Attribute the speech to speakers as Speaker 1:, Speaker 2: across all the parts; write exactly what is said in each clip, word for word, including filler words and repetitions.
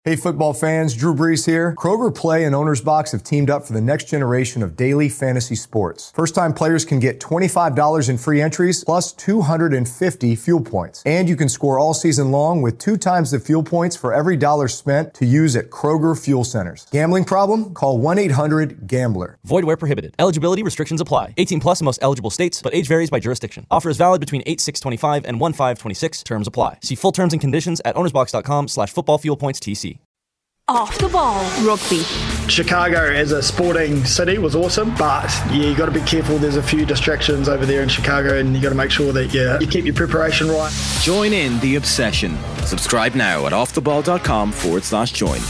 Speaker 1: Hey football fans, Drew Brees here. Kroger Play and Owner's Box have teamed up for the next generation of daily fantasy sports. First-time players can get twenty-five dollars in free entries plus two hundred fifty fuel points. And you can score all season long with two times the fuel points for every dollar spent to use at Kroger Fuel Centers. Gambling problem? Call one eight hundred gambler.
Speaker 2: Void where prohibited. Eligibility restrictions apply. eighteen plus in most eligible states, but age varies by jurisdiction. Offer is valid between eight six twenty-five and one five twenty-six. Terms apply. See full terms and conditions at ownersbox.com slash football fuel points TC.
Speaker 3: Off the ball rugby.
Speaker 4: Chicago as a sporting city was awesome, but yeah, you got to be careful. There's a few distractions over there in Chicago, and you got to make sure that yeah, you keep your preparation right.
Speaker 5: Join in the obsession. Subscribe now at offtheball.com forward slash join.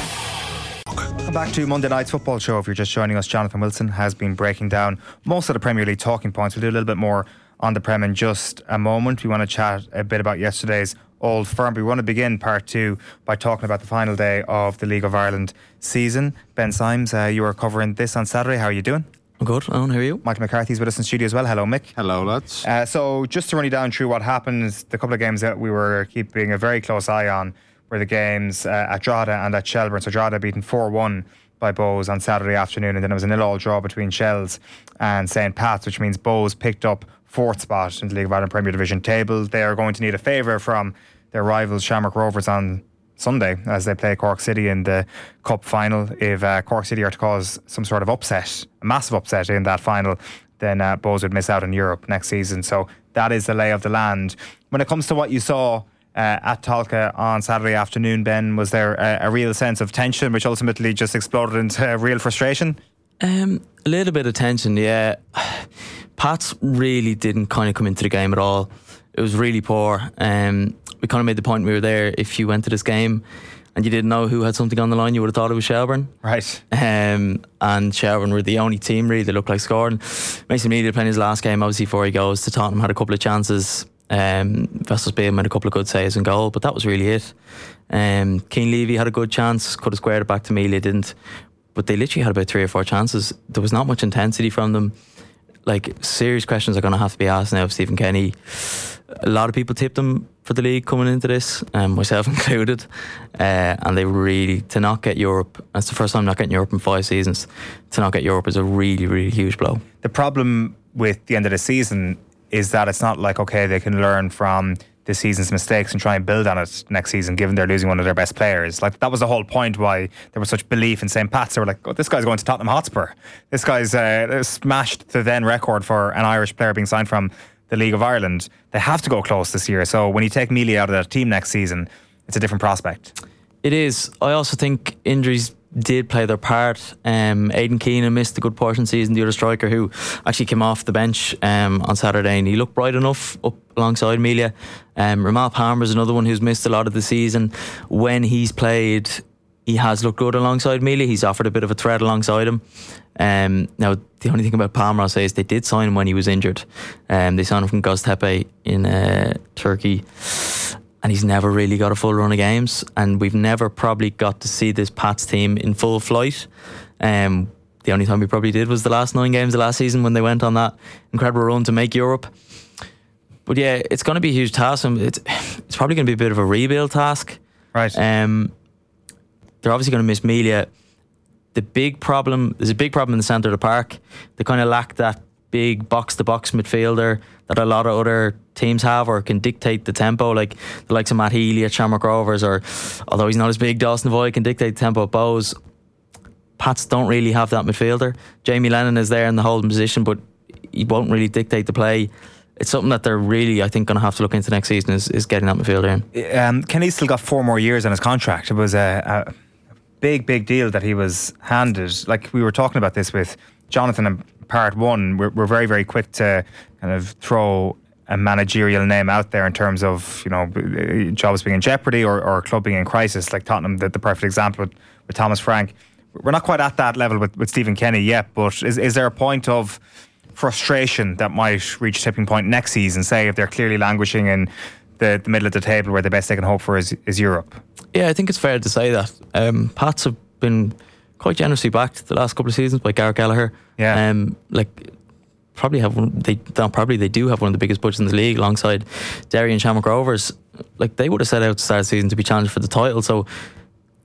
Speaker 6: Welcome back to Monday Night's Football Show. If you're just joining us, Jonathan Wilson has been breaking down most of the Premier League talking points. We'll do a little bit more on the Prem in just a moment. We want to chat a bit about yesterday's Old Firm. We want to begin part two by talking about the final day of the League of Ireland season. Ben Symes, uh, you were covering this on Saturday. How are you doing?
Speaker 7: I'm good. Owen, how are you?
Speaker 6: Michael McCarthy's with us in studio as well. Hello, Mick.
Speaker 8: Hello, lads.
Speaker 6: Uh, so just to run you down through what happened, the couple of games that we were keeping a very close eye on were the games uh, at Drogheda and at Shelbourne. So Drogheda beaten four one by Bows on Saturday afternoon, and then it was a nil-all draw between Shells and Saint Pat's, which means Bows picked up fourth spot in the League of Ireland Premier Division table. They are going to need a favour from their rivals Shamrock Rovers on Sunday as they play Cork City in the Cup final. If uh, Cork City are to cause some sort of upset, a massive upset in that final, then uh, Bows would miss out on Europe next season. So that is the lay of the land. When it comes to what you saw uh, at Tolka on Saturday afternoon, Ben, was there a, a real sense of tension which ultimately just exploded into real frustration?
Speaker 7: Um, a little bit of tension, yeah. Pats really didn't kind of come into the game at all. It was really poor. Um, we kind of made the point when we were there, if you went to this game and you didn't know who had something on the line, you would have thought it was Shelbourne.
Speaker 6: Right.
Speaker 7: Um, and Shelbourne were the only team really that looked like scoring. Mason Mealy playing his last game, obviously before he goes to Tottenham, had a couple of chances. Um, Vessels Bay made a couple of good saves and goal, but that was really it. Um, Keane Levy had a good chance, could have squared it back to Mealy, didn't. But they literally had about three or four chances. There was not much intensity from them. Like, serious questions are going to have to be asked now of Stephen Kenny. A lot of people tipped them for the league coming into this, um, myself included, uh, and they really, to not get Europe, that's the first time not getting Europe in five seasons, to not get Europe is a really, really huge blow.
Speaker 6: The problem with the end of the season is that it's not like, okay, they can learn from this season's mistakes and try and build on it next season, given they're losing one of their best players. Like, that was the whole point why there was such belief in Saint Pat's. They were like, oh, this guy's going to Tottenham Hotspur. This guy's uh, smashed the then record for an Irish player being signed from the League of Ireland. They have to go close this year. So when you take Mealy out of that team next season, it's a different prospect.
Speaker 7: It is. I also think injuries did play their part. Um, Aidan Keenan missed a good portion of the season, the other striker who actually came off the bench um, on Saturday, and he looked bright enough up alongside Melia. Um, Ramal Palmer's another one who's missed a lot of the season. When he's played, he has looked good alongside Melia. He's offered a bit of a threat alongside him. Um, now, the only thing about Palmer, I'll say, is they did sign him when he was injured. Um, they signed him from Göztepe in uh, Turkey, and he's never really got a full run of games, and we've never probably got to see this Pats team in full flight. Um, the only time we probably did was the last nine games of last season when they went on that incredible run to make Europe. But yeah, it's going to be a huge task, and it's, it's probably going to be a bit of a rebuild task.
Speaker 6: Right.
Speaker 7: Um, they're obviously going to miss Melia. The big problem, there's a big problem in the centre of the park. They kind of lack that big box-to-box midfielder that a lot of other teams have, or can dictate the tempo, like the likes of Matt Healy at Shamrock Rovers, or although he's not as big, Dawson Devoy can dictate the tempo at Bows. Pats don't really have that midfielder. Jamie Lennon is there in the holding position, but he won't really dictate the play. It's something that they're really, I think, going to have to look into next season, is, is getting that midfielder in.
Speaker 6: Um, Kenny's still got four more years on his contract. It was a, a big, big deal that he was handed. Like, we were talking about this with Jonathan in part one. We're, we're very, very quick to kind of throw a managerial name out there in terms of, you know, jobs being in jeopardy, or, or club being in crisis, like Tottenham, the, the perfect example with, with Thomas Frank. We're not quite at that level with, with Stephen Kenny yet, but is, is there a point of frustration that might reach tipping point next season, say if they're clearly languishing in the, the middle of the table where the best they can hope for is, is Europe? Yeah,
Speaker 7: I think it's fair to say that. Um, Pats have been quite generously backed the last couple of seasons by Gareth Gallagher.
Speaker 6: Yeah.
Speaker 7: Um, like, probably have one, they not probably they do have one of the biggest budgets in the league alongside Derry and Shamrock Rovers. Like, they would have set out to start the season to be challenged for the title, so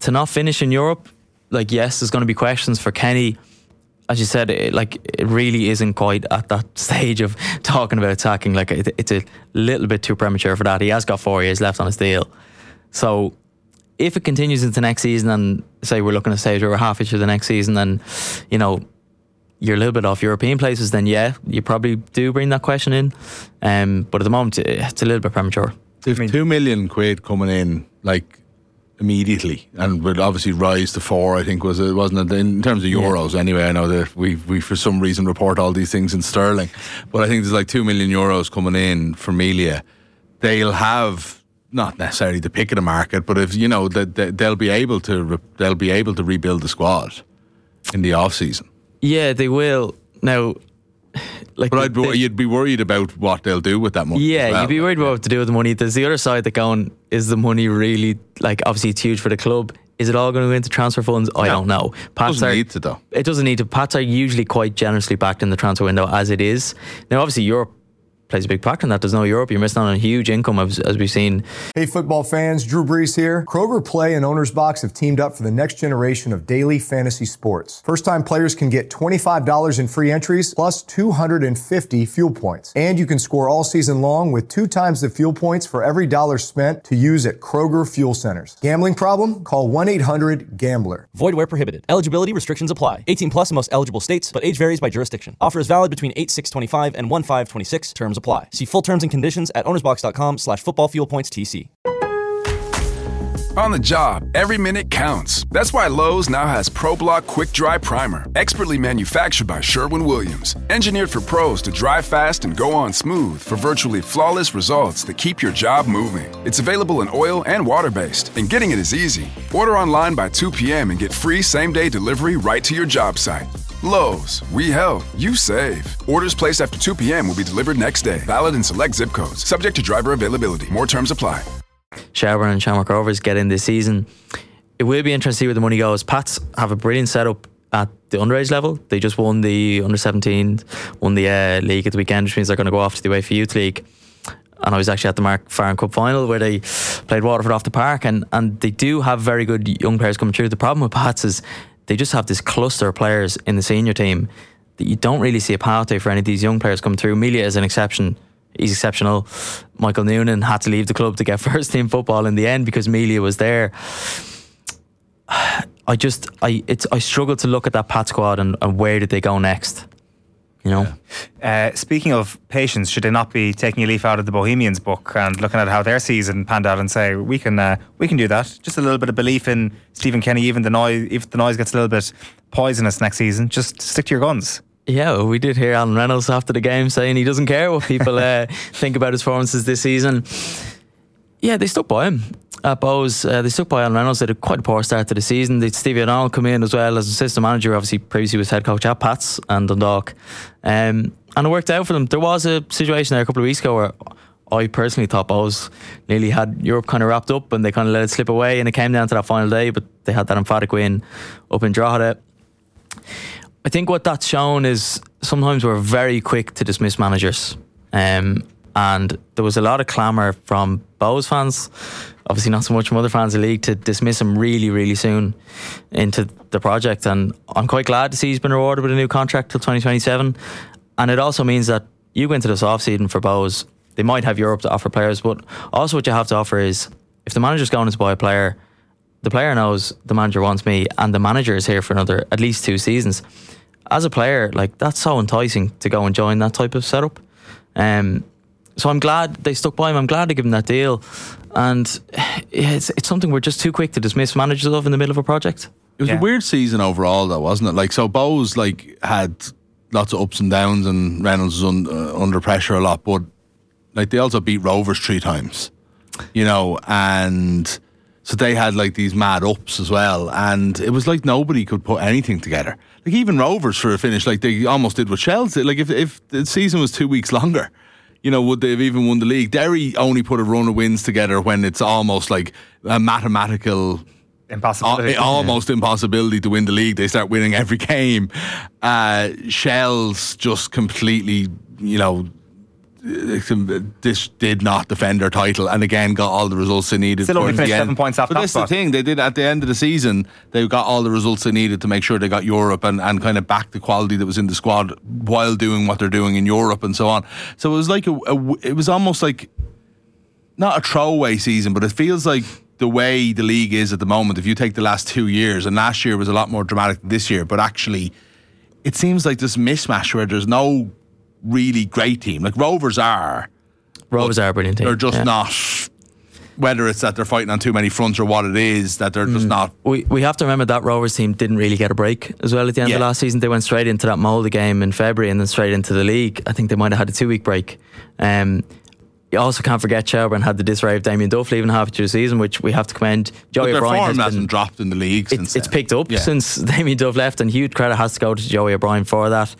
Speaker 7: to not finish in Europe, like, yes, there's going to be questions for Kenny. As you said, it, like, it really isn't quite at that stage of talking about attacking. Like, it, it's a little bit too premature for that. He has got four years left on his deal. So if it continues into next season, and say we're looking at a stage where we're halfway through the next season, and, you know, you're a little bit off European places, then yeah, you probably do bring that question in. Um, but at the moment, it's a little bit premature.
Speaker 8: If I mean, two million quid coming in, like, immediately, and would obviously rise to four, I think, was it, wasn't it, in terms of euros? Yeah. Anyway, I know that we we for some reason report all these things in sterling, but I think there's like two million euros coming in for Melia. They'll have not necessarily the pick of the market, but if you know that they, they'll be able to re, they'll be able to rebuild the squad in the off season. Yeah,
Speaker 7: they will now. Like,
Speaker 8: but I'd, they, you'd be worried about what they'll do with that money.
Speaker 7: Yeah,
Speaker 8: well.
Speaker 7: You'd be worried about what to do with the money. There's the other side that going, is the money really, like, obviously it's huge for the club. Is it all going to go into transfer funds? I no, don't know.
Speaker 8: Pats doesn't are, need to though.
Speaker 7: It doesn't need to. Pats are usually quite generously backed in the transfer window as it is. Now, obviously, Europe plays a big factor in that. There's no Europe. You're missing on a huge income, as, as we've seen.
Speaker 1: Hey, football fans, Drew Brees here. Kroger Play and Owner's Box have teamed up for the next generation of daily fantasy sports. First-time players can get twenty-five dollars in free entries plus two hundred fifty fuel points. And you can score all season long with two times the fuel points for every dollar spent to use at Kroger fuel centers. Gambling problem? Call one eight hundred gambler.
Speaker 2: Void where prohibited. Eligibility restrictions apply. eighteen plus in most eligible states, but age varies by jurisdiction. Offer is valid between eight six twenty-five and one five twenty-six. Terms apply. See full terms and conditions at ownersbox.com slash football fuel points TC.
Speaker 9: On the job, every minute counts. That's why Lowe's now has ProBlock Quick Dry Primer, expertly manufactured by Sherwin-Williams. Engineered for pros to dry fast and go on smooth for virtually flawless results that keep your job moving. It's available in oil and water-based, and getting it is easy. Order online by two p.m. and get free same-day delivery right to your job site. Lowe's, we help, you save. Orders placed after two p.m. will be delivered next day. Valid in select zip codes. Subject to driver availability. More terms apply.
Speaker 7: Shelbourne and Shamrock Rovers get in this season. It will be interesting to see where the money goes. Pats have a brilliant setup at the underage level. They just won the under seventeen, won the uh, league at the weekend, which means they're going to go off to the UEFA Youth League. And I was actually at the Mark Farren Cup final where they played Waterford off the park, and, and they do have very good young players coming through. The problem with Pats is they just have this cluster of players in the senior team that you don't really see a pathway for any of these young players coming through. Melia is an exception. He's exceptional. Michael Noonan had to leave the club to get first team football in the end because Melia was there. I just I it's I struggle to look at that Pat squad and, and where did they go next, you know.
Speaker 6: Yeah. Uh, speaking of patience, should they not be taking a leaf out of the Bohemians book and looking at how their season panned out and say we can uh, we can do that? Just a little bit of belief in Stephen Kenny. Even the noise, if the noise gets a little bit poisonous next season, just stick to your guns.
Speaker 7: Yeah, well, we did hear Alan Reynolds after the game saying he doesn't care what people uh, think about his performances this season. Yeah, they stuck by him at Bows. Uh, they stuck by Alan Reynolds. They had quite a poor start to the season. They had Stevie O'Donnell come in as well as assistant manager. Obviously, previously was head coach at Pats and Dundalk. Um, and it worked out for them. There was a situation there a couple of weeks ago where I personally thought Bows nearly had Europe kind of wrapped up and they kind of let it slip away, and it came down to that final day, but they had that emphatic win up in Drogheda. I think what that's shown is sometimes we're very quick to dismiss managers. Um, and there was a lot of clamour from Bows fans, obviously not so much from other fans of the league, to dismiss him really, really soon into the project. And I'm quite glad to see he's been rewarded with a new contract till twenty twenty-seven. And it also means that you go into this off-season for Bows, they might have Europe to offer players, but also what you have to offer is, if the manager's going to buy a player, the player knows the manager wants me and the manager is here for another at least two seasons. As a player, like, that's so enticing to go and join that type of setup. Um, so I'm glad they stuck by him. I'm glad they gave him that deal. And it's, it's something we're just too quick to dismiss managers of in the middle of a project.
Speaker 8: It was yeah. a weird season overall, though, wasn't it? Like, so Bows like had lots of ups and downs, and Reynolds was un, uh, under pressure a lot. But like, they also beat Rovers three times, you know, and so they had like these mad ups as well. And it was like nobody could put anything together. Like, even Rovers for a finish, like they almost did with Chelsea. Like, if if the season was two weeks longer, you know, would they have even won the league? Derry only put a run of wins together when it's almost like a mathematical
Speaker 6: impossibility,
Speaker 8: uh, almost yeah. impossibility to win the league. They start winning every game. Uh, Shells just completely, you know, this did not defend their title, and again got all the results they needed.
Speaker 6: Still only finished seven points off
Speaker 8: but
Speaker 6: top
Speaker 8: that's
Speaker 6: spot.
Speaker 8: the thing, they did at the end of the season, they got all the results they needed to make sure they got Europe and, and kind of back the quality that was in the squad while doing what they're doing in Europe and so on. So it was like a, a it was almost like not a throwaway season, but it feels like the way the league is at the moment, if you take the last two years, and last year was a lot more dramatic than this year, but actually it seems like this mismatch where there's no really great team. Like Rovers are
Speaker 7: Rovers are a brilliant team.
Speaker 8: They're just
Speaker 7: yeah.
Speaker 8: not, whether it's that they're fighting on too many fronts or what it is, that they're mm. just not.
Speaker 7: We we have to remember that Rovers team didn't really get a break as well at the end
Speaker 8: yeah.
Speaker 7: of last season. They went straight into that Molde game in February and then straight into the league. I think they might have had a two week break. Um, you also can't forget Shelbourne had the disarray of Damien Duff leaving half through the season, which we have to commend. Joey
Speaker 8: but their
Speaker 7: O'Brien
Speaker 8: form
Speaker 7: has
Speaker 8: hasn't
Speaker 7: been,
Speaker 8: dropped in the league
Speaker 7: it,
Speaker 8: since
Speaker 7: It's
Speaker 8: then.
Speaker 7: picked up
Speaker 8: yeah.
Speaker 7: since Damien Duff left, and huge credit has to go to Joey O'Brien for that.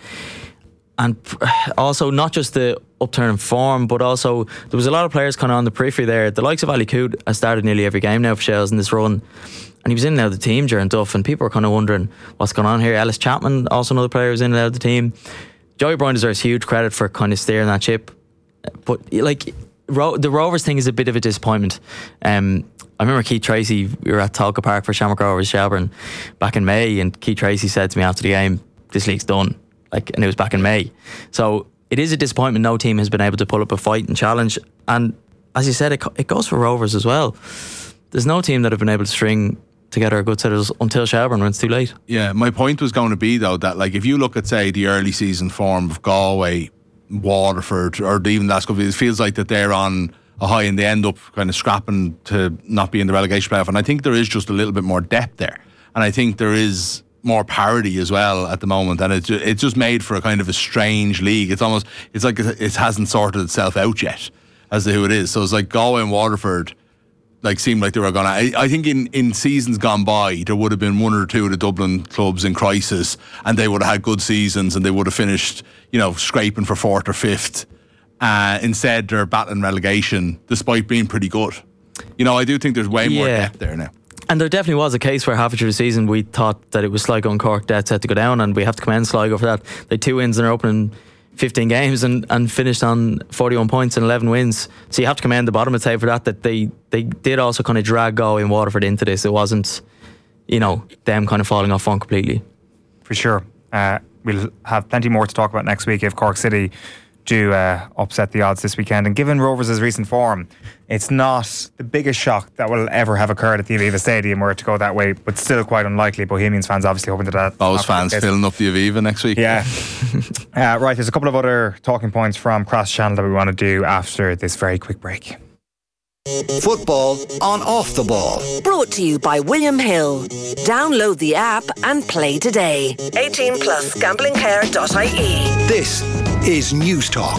Speaker 7: And also not just the upturn in form, but also there was a lot of players kind of on the periphery there. The likes of Ali Koud has started nearly every game now for Shells in this run, and he was in and out of the team during Duff, and people were kind of wondering what's going on here. Ellis Chapman, also another player, was in and out of the team. Joey O'Brien deserves huge credit for kind of steering that ship, but like Ro- the Rovers thing is a bit of a disappointment. Um, I remember Keith Tracy, we were at Talca Park for Shamrock Rovers Shelbourne back in May, and Keith Tracy said to me after the game, "This league's done." Like, and it was back in May. So it is a disappointment no team has been able to pull up a fight and challenge. And as you said, it, it goes for Rovers as well. There's no team that have been able to string together a good set of results until Shelbourne when it's too late.
Speaker 8: Yeah, my point was going to be though that like if you look at say the early season form of Galway, Waterford, or even last couple of years, it feels like that they're on a high and they end up kind of scrapping to not be in the relegation playoff. And I think there is just a little bit more depth there, and I think there is more parity as well at the moment, and it's it's just made for a kind of a strange league. It's almost it's like it hasn't sorted itself out yet as to who it is. So it's like Galway and Waterford like seemed like they were gonna. I, I think in, in seasons gone by there would have been one or two of the Dublin clubs in crisis, and they would have had good seasons and they would have finished, you know, scraping for fourth or fifth. Uh, instead, they're battling relegation despite being pretty good. You know, I do think there's way more
Speaker 7: Yeah.
Speaker 8: depth there now.
Speaker 7: And there definitely was a case where halfway through the season we thought that it was Sligo and Cork dead set to go down, and we have to commend Sligo for that. They had two wins in their opening fifteen games and, and finished on forty-one points and eleven wins. So you have to commend the bottom of the table for that, that they, they did also kind of drag Galway and Waterford into this. It wasn't, you know, them kind of falling off on completely.
Speaker 6: For sure. Uh, we'll have plenty more to talk about next week if Cork City do uh, upset the odds this weekend. And given Rovers' recent form, it's not the biggest shock that will ever have occurred at the Aviva Stadium were it to go that way, but still quite unlikely. Bohemians fans obviously hoping that that
Speaker 8: Those fans filling up the Aviva next week.
Speaker 6: Yeah. uh, right, there's a couple of other talking points from Cross Channel that we want to do after this very quick break.
Speaker 10: Football on Off the Ball.
Speaker 11: Brought to you by William Hill. Download the app and play today. eighteen plus gambling care dot I E.
Speaker 10: This is News Talk.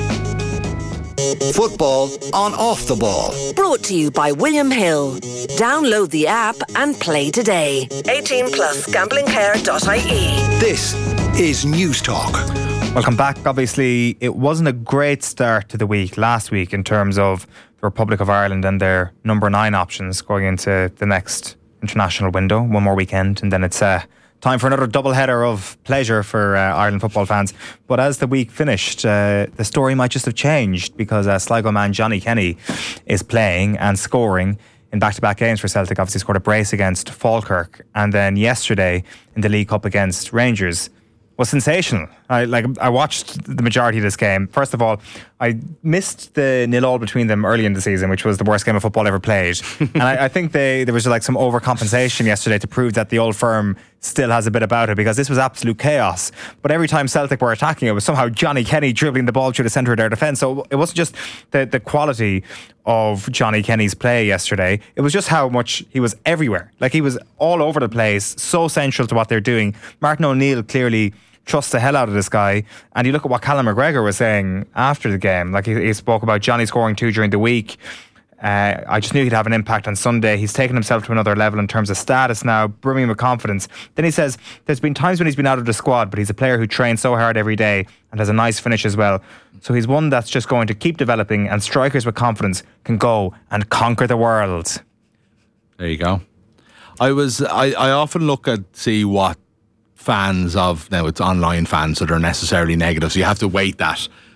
Speaker 10: Football on Off the Ball.
Speaker 11: Brought to you by William Hill. Download the app and play today. eighteen plus gambling care dot I E.
Speaker 10: This is News Talk.
Speaker 6: Welcome back. Obviously, it wasn't a great start to the week last week in terms of the Republic of Ireland and their number nine options going into the next international window. One more weekend, and then it's uh, time for another double-header of pleasure for uh, Ireland football fans. But as the week finished, uh, the story might just have changed because uh, Sligo man Johnny Kenny is playing and scoring in back-to-back games for Celtic. Obviously scored a brace against Falkirk, and then yesterday in the League Cup against Rangers was sensational. I like. I watched the majority of this game. First of all, I missed the nil-all between them early in the season, which was the worst game of football ever played. And I, I think they there was like some overcompensation yesterday to prove that the old firm still has a bit about it, because this was absolute chaos. But every time Celtic were attacking, it was somehow Johnny Kenny dribbling the ball through the centre of their defence. So it wasn't just the, the quality of Johnny Kenny's play yesterday. It was just how much he was everywhere. Like, he was all over the place, so central to what they're doing. Martin O'Neill clearly trusts the hell out of this guy. And you look at what Callum McGregor was saying after the game. Like, he, he spoke about Johnny scoring two during the week. Uh, I just knew he'd have an impact on Sunday. He's taken himself to another level in terms of status now, brimming with confidence. Then he says there's been times when he's been out of the squad, but he's a player who trains so hard every day and has a nice finish as well. So he's one that's just going to keep developing, and strikers with confidence can go and conquer the world.
Speaker 8: There you go. I was I, I often look at see what fans of, now it's online fans that are necessarily negative, so you have to weight that.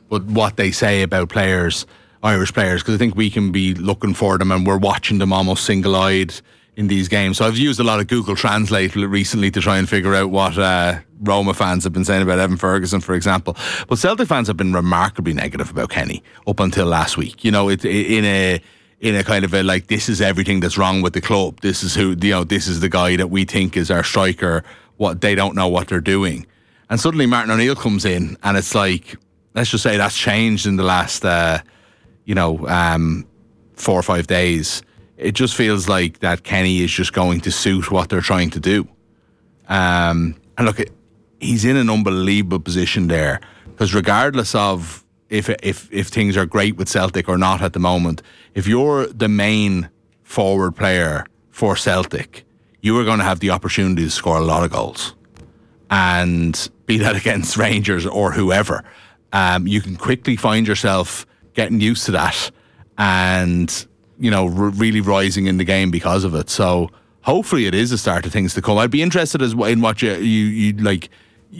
Speaker 8: but what they say about players, Irish players, because I think we can be looking for them and we're watching them almost single-eyed in these games. So I've used a lot of Google Translate recently to try and figure out what uh, Roma fans have been saying about Evan Ferguson, for example. But Celtic fans have been remarkably negative about Kenny up until last week. You know, it, in a in a kind of a like, this is everything that's wrong with the club. This is who, you know, this is the guy that we think is our striker. What they don't know what they're doing. And suddenly Martin O'Neill comes in, and it's like, let's just say that's changed in the last, uh, you know, um, four or five days. It just feels like that Kenny is just going to suit what they're trying to do. Um, and look, he's in an unbelievable position there, because regardless of if if if things are great with Celtic or not at the moment, if you're the main forward player for Celtic, you are going to have the opportunity to score a lot of goals, and be that against Rangers or whoever. Um, you can quickly find yourself getting used to that, and you know, r- really rising in the game because of it. So hopefully it is a start of things to come. I'd be interested as in what you you, you like.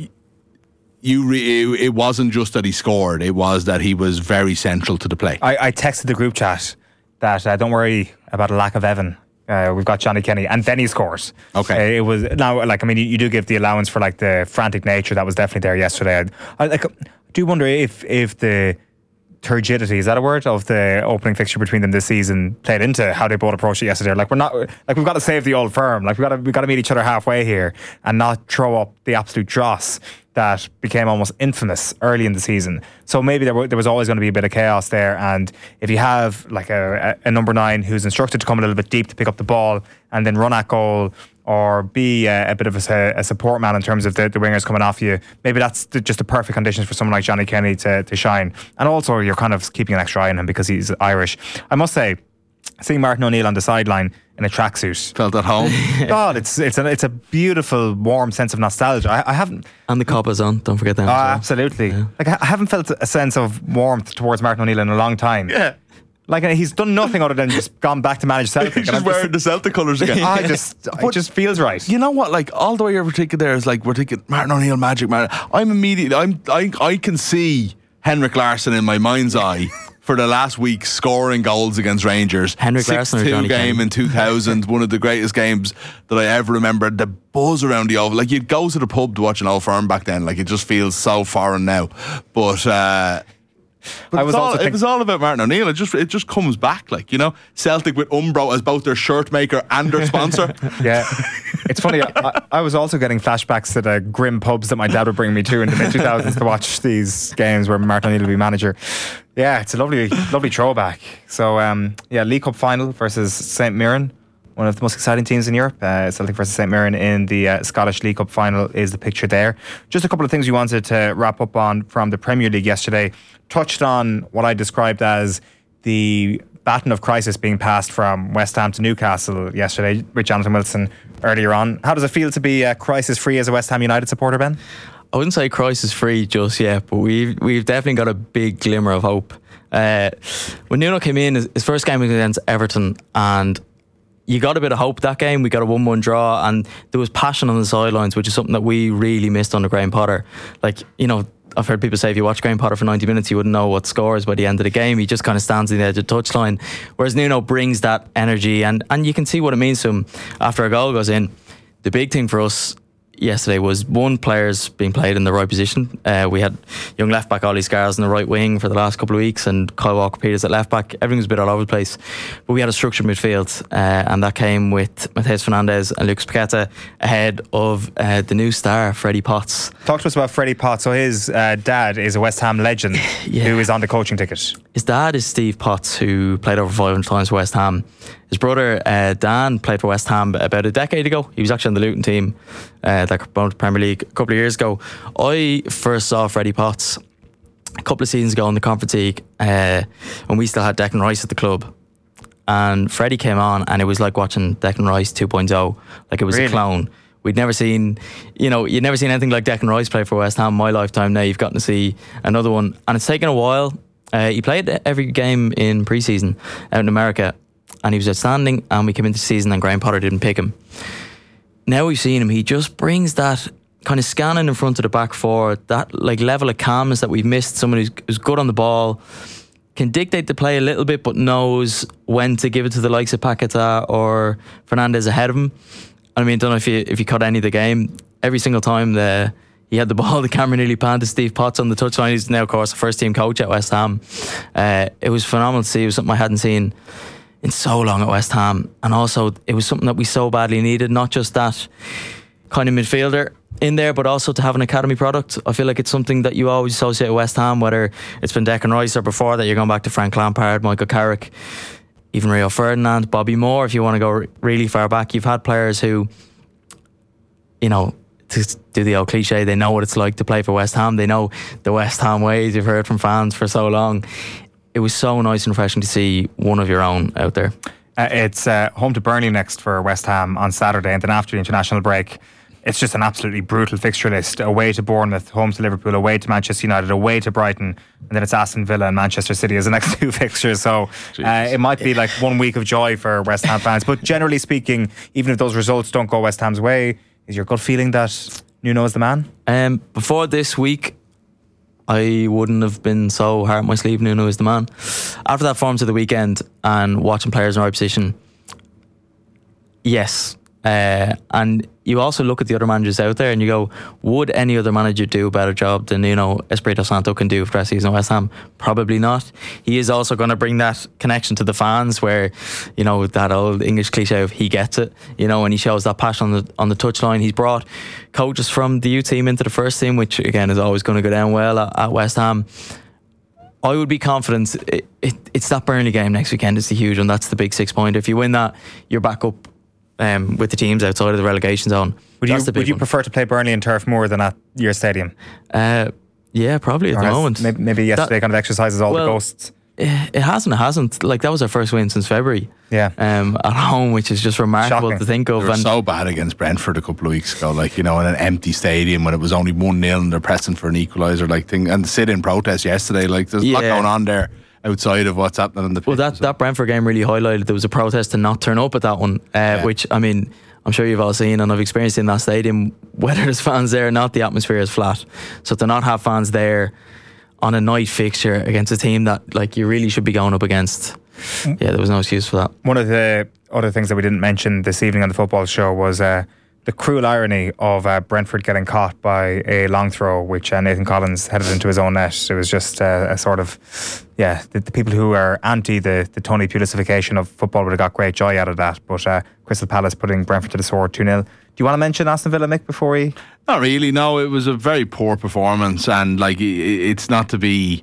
Speaker 8: You re- it, it wasn't just that he scored; it was that he was very central to the play.
Speaker 6: I, I texted the group chat that uh, don't worry about a lack of Evan. Uh, we've got Johnny Kenny, and then he scores.
Speaker 8: Okay,
Speaker 6: uh, it was now like I mean you, you do give the allowance for like the frantic nature that was definitely there yesterday. I, I like do wonder if if the turgidity, is that a word, of the opening fixture between them this season played into how they both approached it yesterday. Like we're not like we've got to save the old firm. Like we got to we got to meet each other halfway here and not throw up the absolute dross that became almost infamous early in the season. So maybe there, were, there was always going to be a bit of chaos there. And if you have like a, a, a number nine who's instructed to come a little bit deep to pick up the ball and then run at goal, or be a, a bit of a, a support man in terms of the, the wingers coming off you, maybe that's the, just the perfect conditions for someone like Johnny Kenny to, to shine. And also you're kind of keeping an extra eye on him because he's Irish. I must say, seeing Martin O'Neill on the sideline in a tracksuit,
Speaker 8: felt at home.
Speaker 6: God, it's it's a it's a beautiful, warm sense of nostalgia. I, I haven't,
Speaker 7: and the Coppa's on. Don't forget that.
Speaker 6: Oh,
Speaker 7: well.
Speaker 6: Absolutely. Yeah. Like I haven't felt a sense of warmth towards Martin O'Neill in a long time.
Speaker 8: Yeah.
Speaker 6: Like he's done nothing other than just gone back to manage Celtic.
Speaker 8: He's just wearing just, the Celtic colours again.
Speaker 6: I just, it just feels right.
Speaker 8: You know what? Like all the way you're thinking there is like we're thinking Martin O'Neill magic man. I'm immediately, I'm, I, I can see Henrik Larsson in my mind's eye. For the last week, scoring goals against Rangers.
Speaker 7: Henrik Larsson or Johnny
Speaker 8: six two game
Speaker 7: Kenny?
Speaker 8: in two thousand, one of the greatest games that I ever remember. The buzz around the Oval, like you'd go to the pub to watch an Old Firm back then. Like it just feels so foreign now. But, uh, but
Speaker 6: I was
Speaker 8: all,
Speaker 6: also
Speaker 8: it
Speaker 6: think-
Speaker 8: was all about Martin O'Neill. It just it just comes back, like, you know, Celtic with Umbro as both their shirt maker and their sponsor.
Speaker 6: Yeah, it's funny. I, I was also getting flashbacks to the grim pubs that my dad would bring me to in the mid two thousands to watch these games where Martin O'Neill would be manager. Yeah, it's a lovely, lovely throwback. So, um, yeah, League Cup final versus Saint Mirren, one of the most exciting teams in Europe. Uh, Celtic versus Saint Mirren in the uh, Scottish League Cup final is the picture there. Just a couple of things we wanted to wrap up on from the Premier League yesterday. Touched on what I described as the baton of crisis being passed from West Ham to Newcastle yesterday with Jonathan Wilson earlier on. How does it feel to be uh, crisis-free as a West Ham United supporter, Ben?
Speaker 7: I wouldn't say crisis free just yet, but we've we've definitely got a big glimmer of hope. Uh, when Nuno came in, his, his first game was against Everton, and you got a bit of hope that game. We got a one one draw, and there was passion on the sidelines, which is something that we really missed under Graham Potter. Like, you know, I've heard people say if you watch Graham Potter for ninety minutes, you wouldn't know what scores by the end of the game. He just kind of stands on the edge of the touchline, whereas Nuno brings that energy, and, and you can see what it means to him after a goal goes in. The big thing for us yesterday was one, players being played in the right position. Uh, we had young left back Ollie Scars in the right wing for the last couple of weeks, and Kyle Walker-Peters at left back. Everything was a bit all over the place, but we had a structured midfield, uh, and that came with Mateus Fernandes and Lucas Paqueta ahead of uh, the new star Freddie Potts.
Speaker 6: Talk to us about Freddie Potts. So his uh, dad is a West Ham legend yeah. who is on the coaching ticket.
Speaker 7: His dad is Steve Potts, who played over five hundred times for West Ham. His brother uh, Dan played for West Ham about a decade ago. He was actually on the Luton team uh, that promoted the Premier League a couple of years ago. I first saw Freddie Potts a couple of seasons ago in the Conference League uh, when we still had Declan Rice at the club. And Freddie came on, and it was like watching Declan Rice two point oh. Like it was really? a clone. We'd never seen, you know, you'd never seen anything like Declan Rice play for West Ham in my lifetime. Now you've gotten to see another one, and it's taken a while. Uh, he played every game in pre-season out in America, and he was outstanding, and we came into the season and Graham Potter didn't pick him. Now we've seen him, he just brings that kind of scanning in front of the back four, that like level of calmness that we've missed. Someone who's, who's good on the ball, can dictate the play a little bit, but knows when to give it to the likes of Paquetá or Fernandes ahead of him. I mean, I don't know if you if you caught any of the game. Every single time the he had the ball, the camera nearly panned to Steve Potts on the touchline. He's now, of course, the first team coach at West Ham. Uh, it was phenomenal to see. It was something I hadn't seen in so long at West Ham, and also it was something that we so badly needed. Not just that kind of midfielder in there, but also to have an academy product. I feel like it's something that you always associate with West Ham, whether it's been Declan Rice or before that you're going back to Frank Lampard, Michael Carrick, even Rio Ferdinand, Bobby Moore. If you want to go really far back, you've had players who, you know, to do the old cliche, they know what it's like to play for West Ham. They know the West Ham ways. You've heard from fans for so long. It was so nice and refreshing to see one of your own out there.
Speaker 6: Uh, it's uh, home to Burnley next for West Ham on Saturday, and then after the international break, it's just an absolutely brutal fixture list. Away to Bournemouth, home to Liverpool, away to Manchester United, away to Brighton, and then it's Aston Villa and Manchester City as the next two fixtures. So uh, it might be like one week of joy for West Ham fans. But generally speaking, even if those results don't go West Ham's way, is your gut feeling that Nuno is the man?
Speaker 7: Um, before this week, I wouldn't have been so hard on my sleeve. Nuno is the man. After that form to the weekend and watching players in the right position, yes. Uh, and you also look at the other managers out there and you go, would any other manager do a better job than Nuno Espirito Santo can do for the rest of the season at West Ham? Probably not. He is also going to bring that connection to the fans, where, you know, that old English cliche of he gets it, you know, and he shows that passion on the on the touchline. He's brought coaches from the youth team into the first team, which again is always going to go down well at, at West Ham. I would be confident. It, it, it's that Burnley game next weekend. It's the huge one. That's the big six pointer. If you win that, you're back up Um, with the teams outside of the relegation zone.
Speaker 6: Would
Speaker 7: That's
Speaker 6: you would you
Speaker 7: one.
Speaker 6: prefer to play Burnley in Turf Moor than at your stadium?
Speaker 7: Uh, yeah, probably at
Speaker 6: or
Speaker 7: the moment.
Speaker 6: Maybe, maybe yesterday that, kind of exercises all
Speaker 7: well,
Speaker 6: the ghosts.
Speaker 7: It hasn't. It hasn't. Like, that was our first win since February.
Speaker 6: Yeah.
Speaker 7: Um, at home, which is just remarkable
Speaker 6: Shocking.
Speaker 7: to think of.
Speaker 8: They were
Speaker 7: and
Speaker 8: so bad against Brentford a couple of weeks ago, like, you know, in an empty stadium when it was only one nil and they're pressing for an equaliser, like thing, and the sit-in protest yesterday. Like, there's
Speaker 7: Yeah.
Speaker 8: a lot going on there outside of what's happening in the pitch.
Speaker 7: Well, that, that Brentford game really highlighted there was a protest to not turn up at that one, uh,
Speaker 8: Yeah.
Speaker 7: which, I mean, I'm sure you've all seen and I've experienced in that stadium. Whether there's fans there or not, the atmosphere is flat. So to not have fans there on a night fixture against a team that, like, you really should be going up against, yeah, there was no excuse for that.
Speaker 6: One of the other things that we didn't mention this evening on the football show was uh, the cruel irony of uh, Brentford getting caught by a long throw, which uh, Nathan Collins headed into his own net. It was just uh, a sort of, yeah, the, the people who are anti the, the Tony Pulisification of football would have got great joy out of that. But uh, Crystal Palace putting Brentford to the sword two nil. Do you want to mention Aston Villa, Mick, before we...
Speaker 8: Not really, no. It was a very poor performance, and like, it's not to be...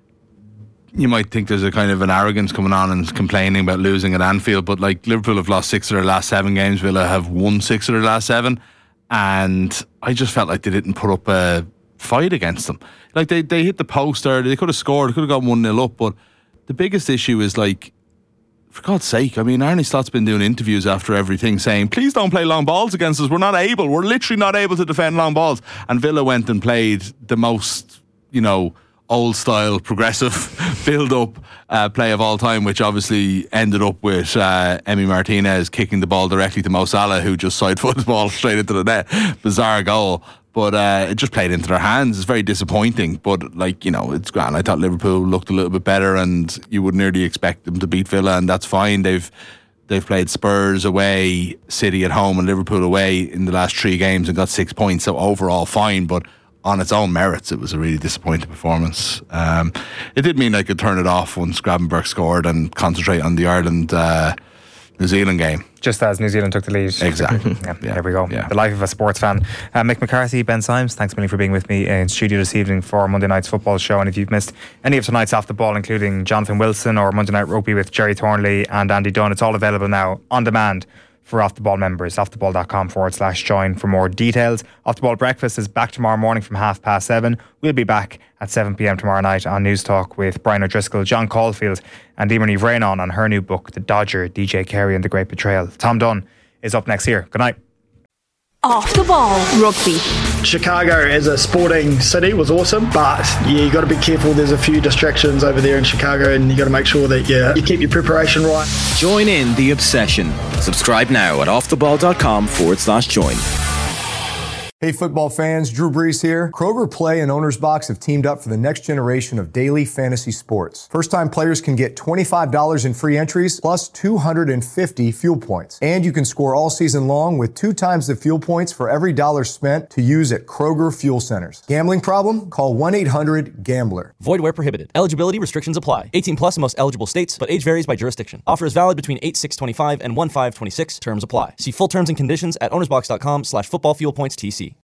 Speaker 8: You might think there's a kind of an arrogance coming on and complaining about losing at Anfield, but like, Liverpool have lost six of their last seven games, Villa have won six of their last seven, and I just felt like they didn't put up a fight against them. Like, they, they hit the post there, they could have scored, they could have gone one nil up, but the biggest issue is, like, for God's sake, I mean, Arne Slott's been doing interviews after everything saying, please don't play long balls against us, we're not able, we're literally not able to defend long balls. And Villa went and played the most, you know, old style progressive build up uh, play of all time, which obviously ended up with uh, Emi Martinez kicking the ball directly to Mo Salah, who just side footed the ball straight into the net. Bizarre goal, but uh, it just played into their hands. It's very disappointing, but, like, you know, it's grand. I thought Liverpool looked a little bit better, and you would nearly expect them to beat Villa, and that's fine. They've They've played Spurs away, City at home, and Liverpool away in the last three games and got six points, so overall fine, but on its own merits, it was a really disappointing performance. Um, it did mean I could turn it off once Gravenberch scored and concentrate on the Ireland uh, New Zealand game.
Speaker 6: Just as New Zealand took the lead.
Speaker 8: Exactly.
Speaker 6: yeah,
Speaker 8: yeah.
Speaker 6: There we go.
Speaker 8: Yeah.
Speaker 6: The life of a sports fan. Uh, Mick McCarthy, Ben Symes, thanks a million for being with me in studio this evening for Monday night's football show. And if you've missed any of tonight's Off the Ball, including Jonathan Wilson or Monday Night Rugby with Jerry Thornley and Andy Dunn, it's all available now on demand for Off the Ball members. offtheball.com forward slash join for more details. Off the Ball Breakfast is back tomorrow morning from half past seven. We'll be back at seven p.m. tomorrow night on News Talk with Brian O'Driscoll, John Caulfield and Emer Vranon on her new book, The Dodger, D J Carey and the Great Betrayal. Tom Dunn is up next here. Good night.
Speaker 3: Off the Ball Rugby.
Speaker 4: Chicago as a sporting city was awesome, but yeah, you got to be careful. There's a few distractions over there in Chicago, and you got to make sure that yeah, you keep your preparation right.
Speaker 5: Join in the obsession. Subscribe now at offtheball.com forward slash join.
Speaker 1: Hey football fans, Drew Brees here. Kroger Play and Owner's Box have teamed up for the next generation of daily fantasy sports. First-time players can get twenty-five dollars in free entries plus two hundred fifty fuel points. And you can score all season long with two times the fuel points for every dollar spent to use at Kroger Fuel Centers. Gambling problem? Call one eight hundred gambler.
Speaker 2: Void where prohibited. Eligibility restrictions apply. eighteen plus in most eligible states, but age varies by jurisdiction. Offer is valid between eight six twenty-five and one five twenty-six. Terms apply. See full terms and conditions at ownersbox.com slash football fuel points TC.